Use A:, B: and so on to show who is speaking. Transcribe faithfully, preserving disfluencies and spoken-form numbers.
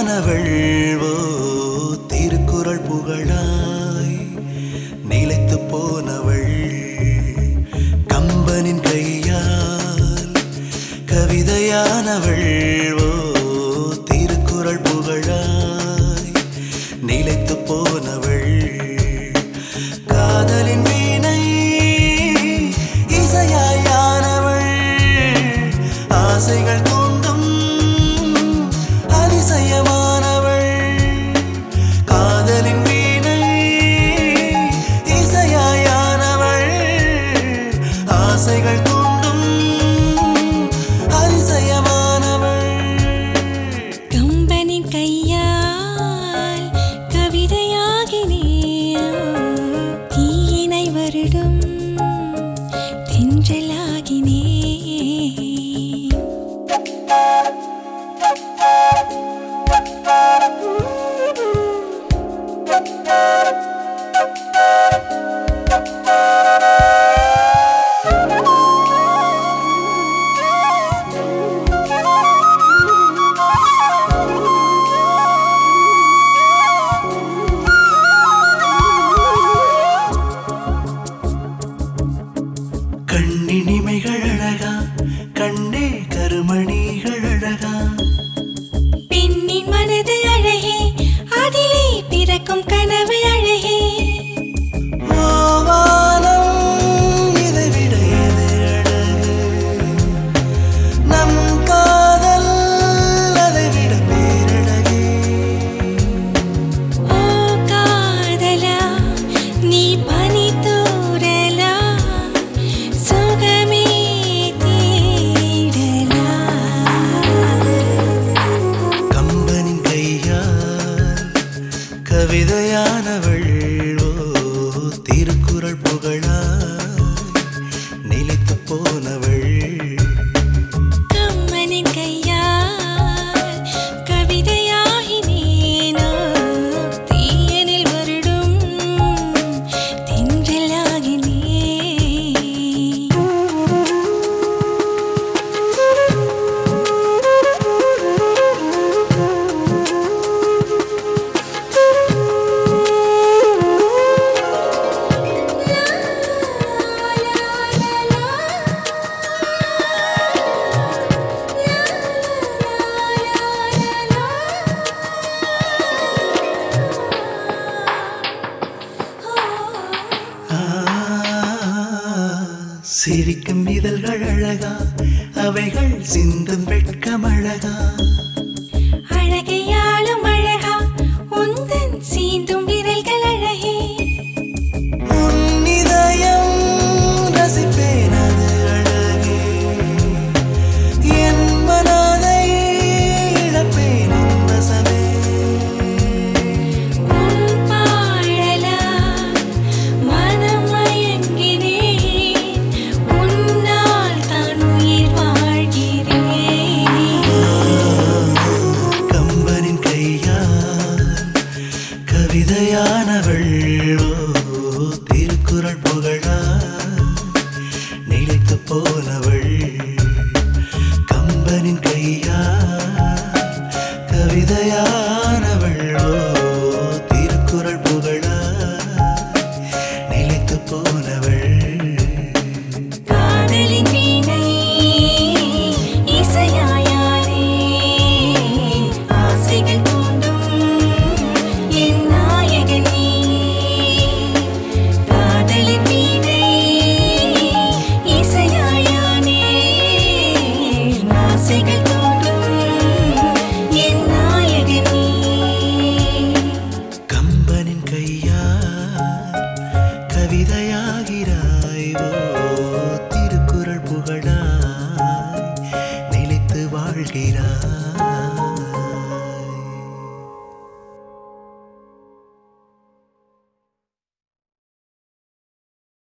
A: கவிதையானவள் ஓ திருக்குறள் புகழாய் நிலைத்து போனவள் கம்பனின் கையால் கவிதையானவள் ஓ திருக்குறள் புகழாய் நிலைத்து போனவள் காதலின் வீணை இசையாயானவள் ஆசைகள் தூண்டும் அதிசயமானவள் காதலின் வீணை இசையாயானவள் ஆசைகள் தூண்டும் அதிசயமானவள்
B: கம்பனின் கையால் கவிதையாகினே தீயினை வருடும் தென்றலாகினே
A: கண்ணினிமைகள் அழகா கண்ணே கருமணிகள் அழகா
B: பெண்ணின் மனது அழகே அதிலே பிறக்கும் கனவு அழகே
A: வானம் இதைவிட எது அழகு நம் காதல் அதைவிட பேரழகே
B: ஓ காதலா நீ பனி தூறலா சுகமே தேடலா
A: கம்பனின் கையால் கவிதையானவள் ஓ திருக்குறள் புகழாய் நிலைத்து போனவள்
B: கம்மனின் கையால் கவிதையாகினேனோ தீயனில் வருடும் தென்றலாகினே
A: சிரிக்கும் இதழ்கள் அழகா அவைகள் சிந்தும் வெட்கம் அழகா
B: அழகையாளும் அழகா உந்தன் சீண்டும் விரல்கள் அழகே
A: உன் இதயம் ரசிப்பேன் அது அழகே என் மனதை இழப்பேன் உன் வசமே
B: உன் பாழலா மனம் மயங்கினேன் உன்னால் தான் உயிர் வாழ்கிறேன்
A: கம்பனின் கையால் கவிதையானவள் ஓ திருக்குறள் புகழாய் நிலைத்து போனவள்